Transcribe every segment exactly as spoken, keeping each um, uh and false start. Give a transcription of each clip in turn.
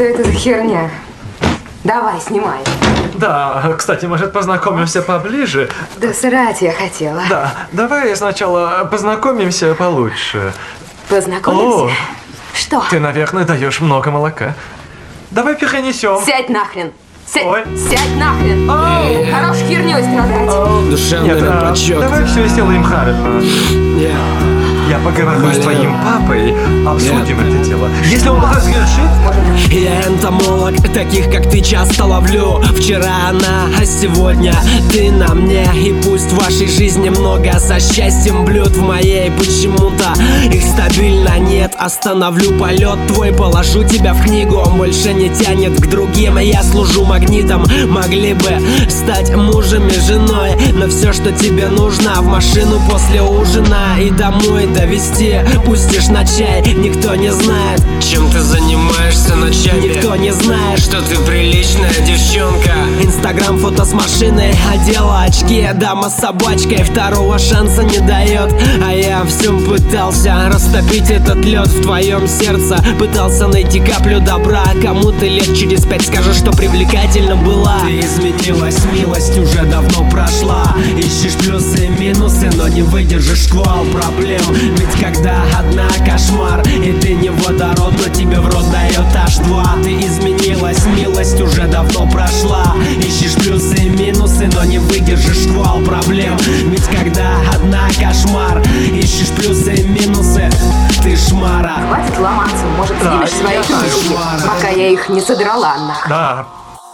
Что это за херня? Давай, снимай. Да, кстати, может, познакомимся поближе? Да срать я хотела. Да, давай сначала познакомимся получше. Познакомимся? О, что? Ты, наверное, даешь много молока. Давай перенесем. Сядь нахрен. Сядь, Ой. сядь нахрен. Оу. Хорош херней страдать. Оу. Душевный Нет, а, почет. давай все сделаем правильно. Yeah. Я поговорю с твоим папой, обсудим Нет. это дело. Если он разрешит... Я энтомолог, таких как ты часто ловлю. Вчера она, а сегодня ты на мне. И пусть в вашей жизни много со счастьем блюд, в моей почему-то их стабильно нет. Остановлю полет твой, положу тебя в книгу. Он больше не тянет к другим, я служу магнитом. Могли бы стать мужем и женой, но все, что тебе нужно, в машину после ужина и домой довести. Пустишь на чай, никто не знает, Чем ты занимаешься ночами? никто не знает, Что ты приличная девчонка. Инстаграм фото с машиной, одела очки, дама с собачкой, второго шанса не дает. А я всем пытался растопить этот лед в твоем сердце. Пытался найти каплю добра. Кому ты лет через пять скажешь, что привлекательно была. Ты изменилась, милость уже давно прошла. Ищешь плюсы и минусы, но не выдержишь шквал проблем. Ведь когда одна кошмар, и ты не водород, но тебе в рот дает аш два. Ты изменилась, милость уже давно прошла. Ищешь плюсы и минусы, но не выдержишь шквал проблем. Ведь когда одна кошмар, ищешь плюсы и минусы, ты шмара. Хватит ломаться, может, снимешь свои трусики, пока я их не содрала нахрен. Да.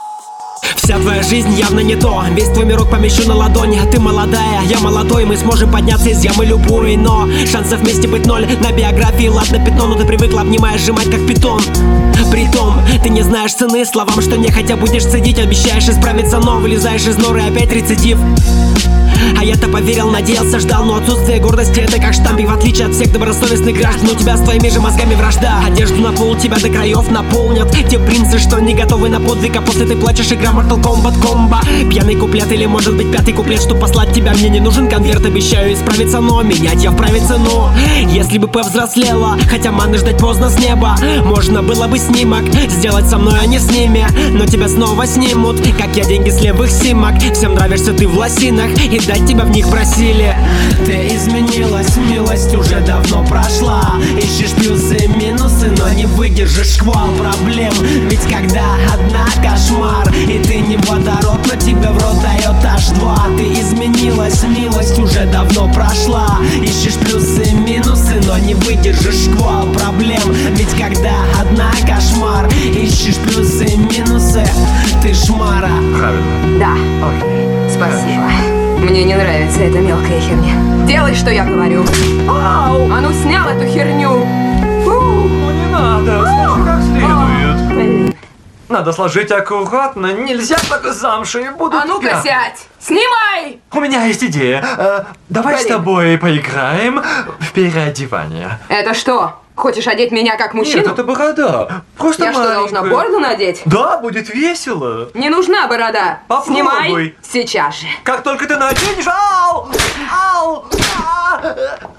Вся твоя жизнь явно не то. Весь твой мирок помещу на ладони. Ты молодая, я молодой. Мы сможем подняться из ямы любой. Но шансов вместе быть ноль. На биографии ладно пятно, но ты привыкла обнимаешь, сжимать как питон. Притом, ты не знаешь цены словам, что нехотя будешь цедить. Обещаешь исправиться, но вылезаешь из норы, опять рецидив. А я-то поверил, надеялся, ждал, но отсутствие гордости — это как штамп. И в отличие от всех добросовестных граждан, у тебя с твоими же мозгами вражда. Одежду на пол тебя до краев наполнят те принцы, что не готовы на подвиг. А после ты плачешь, игра Mortal Kombat комбо. Пьяный куплет или может быть пятый куплет, чтоб послать тебя. Мне не нужен конверт, обещаю исправиться, но менять я вправе цену. Если бы повзрослела, хотя маны ждать поздно с неба. Можно было бы снимок сделать со мной, а не с ними. Но тебя снова снимут, как я деньги с левых симок. Всем нравишься ты в лосинах, и дать тебя в них просили. Ты изменилась, милость уже давно прошла. Ищешь плюсы и минусы, но не выдержишь шквал проблем. Ведь когда одна кошмар, и ты не водород, но тебе в рот дает аш два. Ты изменилась, милость уже давно прошла. Ищешь плюсы и минусы, но не выдержишь шквал проблем. Ведь когда одна кошмар, ищешь плюсы и минусы, ты шмара. Правильно. Да, Окей. спасибо. Мне не нравится эта мелкая херня. Делай, что я говорю. Ау! А ну снял эту херню. Фу. Ну не надо, сложи как следует. Блин. Надо сложить аккуратно, нельзя так замши, будут А ну-ка пятна. сядь. Снимай. У меня есть идея. Э, давай Блин. с тобой поиграем в переодевание. Это что? Хочешь одеть меня как мужчину? Нет, это борода. Просто Я что, маленькая. должна бороду надеть? Да, будет весело. Не нужна борода. Попробуй. Снимай сейчас же. Как только ты наденешь... Ау! Ау! А!